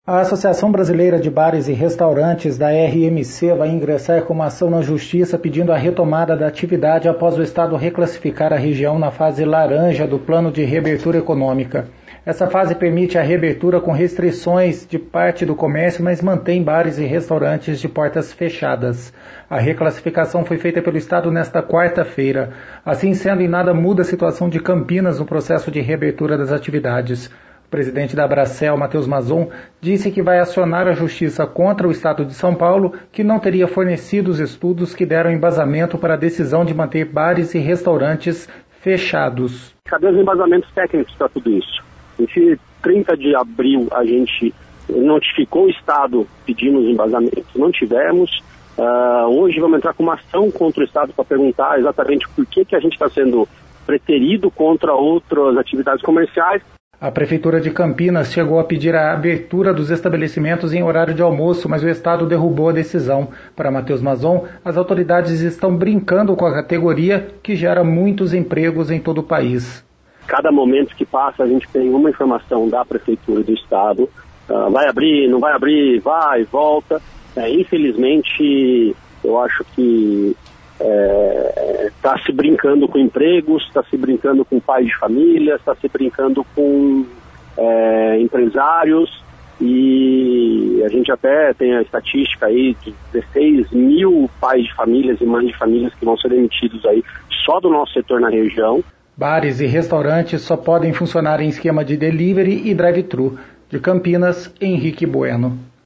A Associação Brasileira de Bares e Restaurantes, da RMC, vai ingressar com uma ação na Justiça pedindo a retomada da atividade após o Estado reclassificar a região na fase laranja do Plano de Reabertura Econômica. Essa fase permite a reabertura com restrições de parte do comércio, mas mantém bares e restaurantes de portas fechadas. A reclassificação foi feita pelo Estado nesta quarta-feira. Assim sendo, em nada muda a situação de Campinas no processo de reabertura das atividades. O presidente da Abracel, Matheus Mazon, disse que vai acionar a Justiça contra o Estado de São Paulo, que não teria fornecido os estudos que deram embasamento para a decisão de manter bares e restaurantes fechados. Cadê os embasamentos técnicos para tudo isso? Em 30 de abril, a gente notificou o Estado pedindo os embasamentos, não tivemos. Hoje vamos entrar com uma ação contra o Estado para perguntar exatamente por que a gente está sendo preterido contra outras atividades comerciais. A Prefeitura de Campinas chegou a pedir a abertura dos estabelecimentos em horário de almoço, mas o Estado derrubou a decisão. Para Matheus Mazon, as autoridades estão brincando com a categoria que gera muitos empregos em todo o país. Cada momento que passa, a gente tem uma informação da Prefeitura e do Estado. Vai abrir, não vai abrir, vai, volta. Infelizmente, eu acho que está se brincando com empregos, está se brincando com pais de família, está se brincando com empresários, e a gente até tem a estatística aí de 16 mil pais de famílias e mães de famílias que vão ser demitidos aí só do nosso setor na região. Bares e restaurantes só podem funcionar em esquema de delivery e drive-thru. De Campinas, Henrique Bueno.